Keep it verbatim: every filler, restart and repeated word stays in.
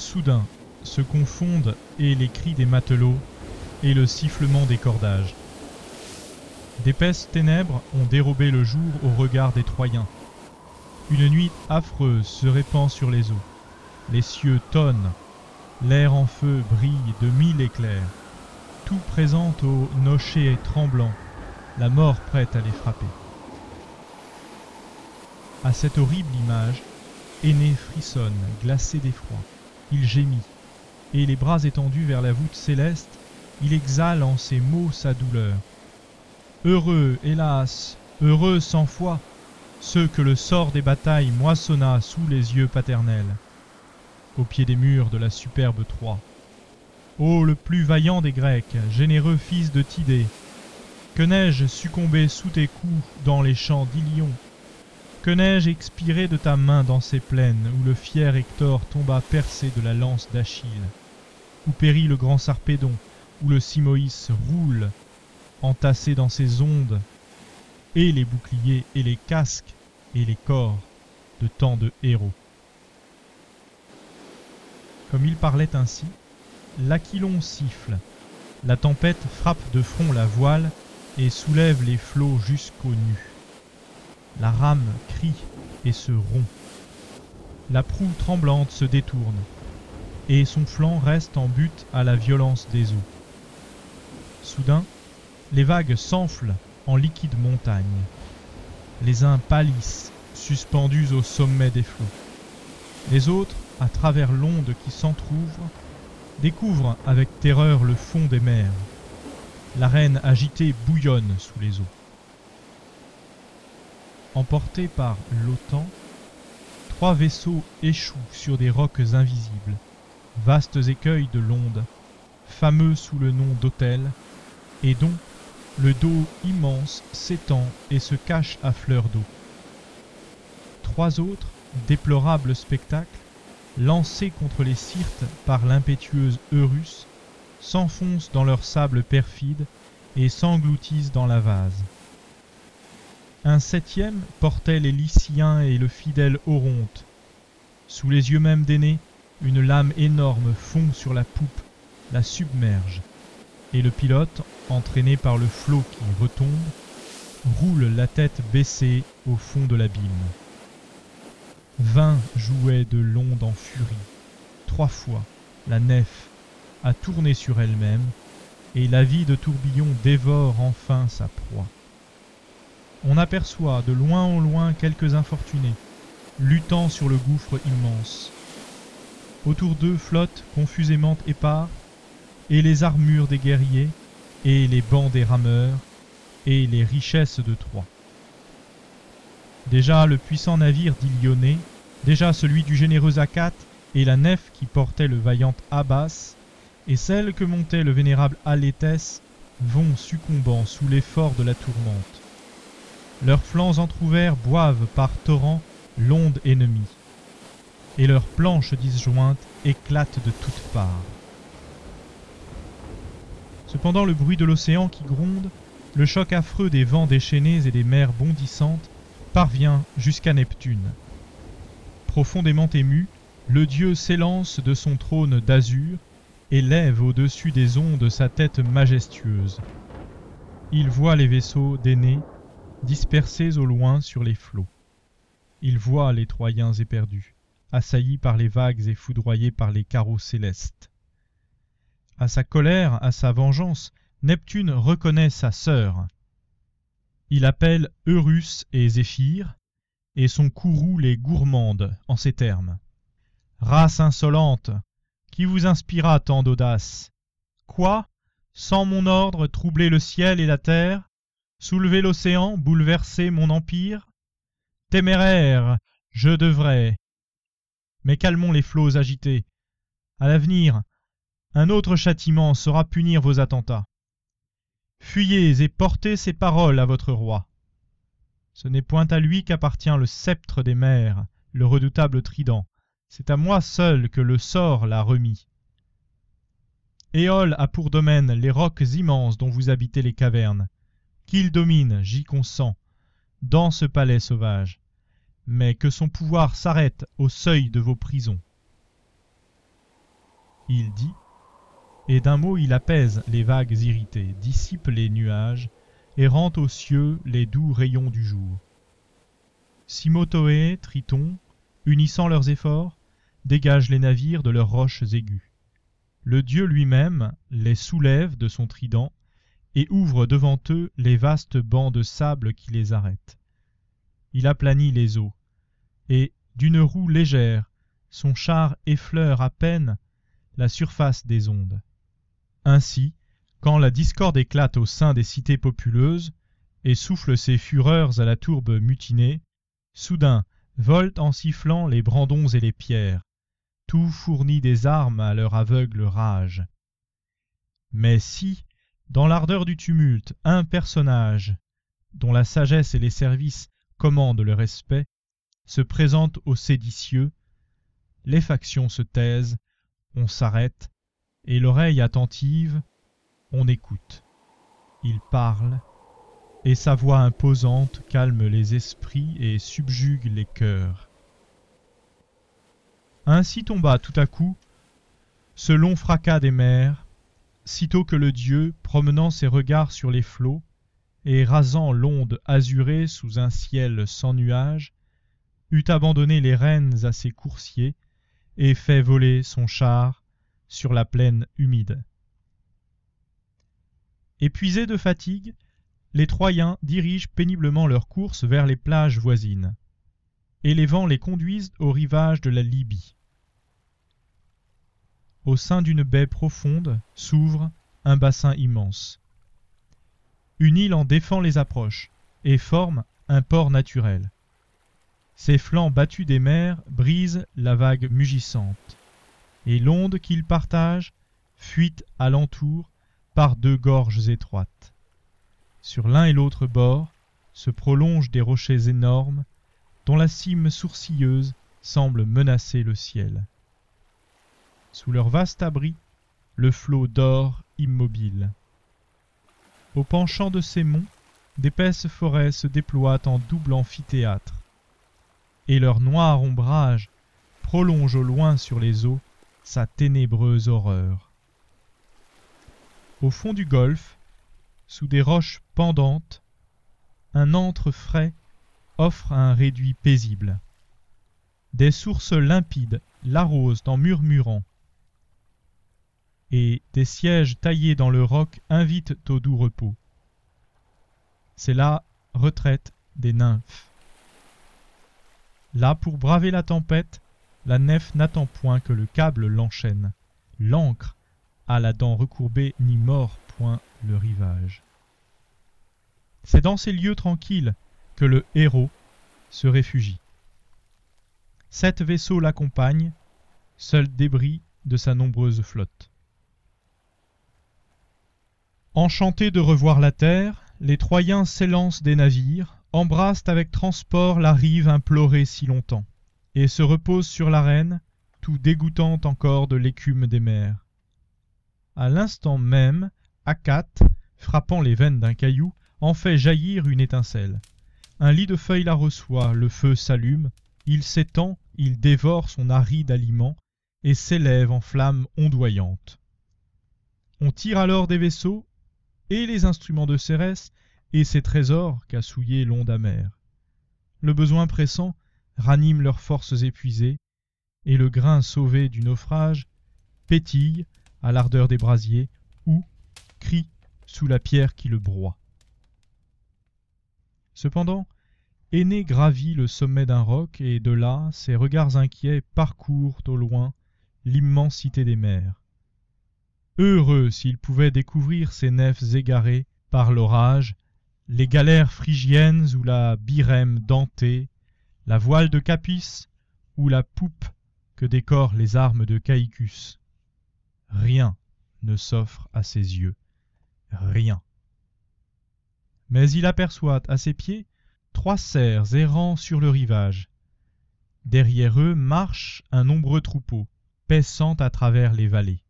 soudain se confondent et les cris des matelots et le sifflement des cordages. D'épaisses ténèbres ont dérobé le jour au regard des Troyens. Une nuit affreuse se répand sur les eaux. Les cieux tonnent, l'air en feu brille de mille éclairs. Tout présente au nocher tremblant, la mort prête à les frapper. À cette horrible image, Énée frissonne, glacé d'effroi. Il gémit, et les bras étendus vers la voûte céleste, il exhale en ces mots sa douleur. Heureux, hélas, heureux cent fois, ceux que le sort des batailles moissonna sous les yeux paternels, au pied des murs de la superbe Troie. Ô le plus vaillant des Grecs, généreux fils de Tidée, que n'ai-je succombé sous tes coups dans les champs d'Ilion? Que n'ai-je expiré de ta main dans ces plaines où le fier Hector tomba percé de la lance d'Achille, où périt le grand Sarpédon, où le Simoïs roule, entassé dans ses ondes, et les boucliers et les casques et les corps de tant de héros. Comme il parlait ainsi, l'Aquilon siffle, la tempête frappe de front la voile et soulève les flots jusqu'aux nues. La rame crie et se rompt. La proue tremblante se détourne, et son flanc reste en butte à la violence des eaux. Soudain, les vagues s'enflent en liquides montagnes. Les uns pâlissent, suspendus au sommet des flots. Les autres, à travers l'onde qui s'entr'ouvre, découvrent avec terreur le fond des mers. L'arène agitée bouillonne sous les eaux. Emportés par l'autan, trois vaisseaux échouent sur des rocs invisibles, vastes écueils de l'onde, fameux sous le nom d'autels, et dont le dos immense s'étend et se cache à fleur d'eau. Trois autres, déplorables spectacles, lancés contre les Syrtes par l'impétueuse Eurus, s'enfoncent dans leur sable perfide et s'engloutissent dans la vase. Un septième portait les Lyciens et le fidèle Oronte. Sous les yeux même d'Énée, une lame énorme fond sur la poupe, la submerge, et le pilote, entraîné par le flot qui retombe, roule la tête baissée au fond de l'abîme. Vingt jouaient de l'onde en furie. Trois fois, la nef a tourné sur elle-même, et l'avide tourbillon dévore enfin sa proie. On aperçoit de loin en loin quelques infortunés, luttant sur le gouffre immense. Autour d'eux flottent confusément épars, et les armures des guerriers, et les bancs des rameurs, et les richesses de Troie. Déjà le puissant navire d'Ilionée, déjà celui du généreux Acate, et la nef qui portait le vaillant Abas, et celle que montait le vénérable Aléthès, vont succombant sous l'effort de la tourmente. Leurs flancs entr'ouverts boivent par torrents l'onde ennemie, et leurs planches disjointes éclatent de toutes parts. Cependant le bruit de l'océan qui gronde, le choc affreux des vents déchaînés et des mers bondissantes, parvient jusqu'à Neptune. Profondément ému, le dieu s'élance de son trône d'azur et lève au-dessus des ondes sa tête majestueuse. Il voit les vaisseaux d'Énée dispersés au loin sur les flots. Il voit les Troyens éperdus, assaillis par les vagues et foudroyés par les carreaux célestes. À sa colère, à sa vengeance, Neptune reconnaît sa sœur. Il appelle Eurus et Zéphyr, et son courroux les gourmande en ces termes. « Race insolente, qui vous inspira tant d'audace? Quoi, sans mon ordre, troubler le ciel et la terre? Soulever l'océan, bouleverser mon empire? Téméraire, je devrais. Mais calmons les flots agités. À l'avenir, un autre châtiment saura punir vos attentats. Fuyez et portez ces paroles à votre roi. Ce n'est point à lui qu'appartient le sceptre des mers, le redoutable trident. C'est à moi seul que le sort l'a remis. Éole a pour domaine les rocs immenses dont vous habitez les cavernes. Qu'il domine, j'y consens, dans ce palais sauvage, mais que son pouvoir s'arrête au seuil de vos prisons. il dit, et d'un mot il apaise les vagues irritées, dissipe les nuages, et rend aux cieux les doux rayons du jour. Simotoé, Triton, unissant leurs efforts, dégagent les navires de leurs roches aiguës. Le dieu lui-même les soulève de son trident et ouvre devant eux les vastes bancs de sable qui les arrêtent. Il aplanit les eaux, et, d'une roue légère, son char effleure à peine la surface des ondes. Ainsi, quand la discorde éclate au sein des cités populeuses et souffle ses fureurs à la tourbe mutinée, soudain volent en sifflant les brandons et les pierres, tout fournit des armes à leur aveugle rage. Mais si, dans l'ardeur du tumulte, un personnage, dont la sagesse et les services commandent le respect, se présente aux séditieux, les factions se taisent, on s'arrête, et l'oreille attentive, on écoute. Il parle, et sa voix imposante calme les esprits et subjugue les cœurs. Ainsi tomba tout à coup ce long fracas des mers, sitôt que le dieu, promenant ses regards sur les flots, et rasant l'onde azurée sous un ciel sans nuages, eut abandonné les rênes à ses coursiers et fait voler son char sur la plaine humide. Épuisés de fatigue, les Troyens dirigent péniblement leur course vers les plages voisines, et les vents les conduisent au rivage de la Libye. Au sein d'une baie profonde s'ouvre un bassin immense. Une île en défend les approches et forme un port naturel. Ses flancs battus des mers brisent la vague mugissante, et l'onde qu'ils partagent fuite alentour par deux gorges étroites. Sur l'un et l'autre bord se prolongent des rochers énormes dont la cime sourcilleuse semble menacer le ciel. Sous leur vaste abri, le flot dort immobile. Au penchant de ces monts, d'épaisses forêts se déploient en double amphithéâtre, et leur noir ombrage prolonge au loin sur les eaux sa ténébreuse horreur. Au fond du golfe, sous des roches pendantes, un antre frais offre un réduit paisible. Des sources limpides l'arrosent en murmurant, et des sièges taillés dans le roc invitent au doux repos. C'est la retraite des nymphes. Là, pour braver la tempête, la nef n'attend point que le câble l'enchaîne. L'ancre, à la dent recourbée, n'y mord point le rivage. C'est dans ces lieux tranquilles que le héros se réfugie. Sept vaisseaux l'accompagnent, seul débris de sa nombreuse flotte. Enchantés de revoir la terre, les Troyens s'élancent des navires, embrassent avec transport la rive implorée si longtemps, et se reposent sur l'arène, tout dégoûtante encore de l'écume des mers. À l'instant même, Acate, frappant les veines d'un caillou, en fait jaillir une étincelle. Un lit de feuilles la reçoit, le feu s'allume, il s'étend, il dévore son aride aliment, et s'élève en flamme ondoyante. On tire alors des vaisseaux, et les instruments de Cérès, et ses trésors qu'a souillés l'onde amère. Le besoin pressant ranime leurs forces épuisées, et le grain sauvé du naufrage pétille à l'ardeur des brasiers, ou crie sous la pierre qui le broie. Cependant, Énée gravit le sommet d'un roc, et de là, ses regards inquiets parcourent au loin l'immensité des mers. Heureux s'il pouvait découvrir ces nefs égarées par l'orage, les galères phrygiennes ou la Byrrhème dentée, la voile de Capys ou la poupe que décorent les armes de Caïcus. Rien ne s'offre à ses yeux, rien. Mais il aperçoit à ses pieds trois cerfs errant sur le rivage. Derrière eux marche un nombreux troupeau, paissant à travers les vallées.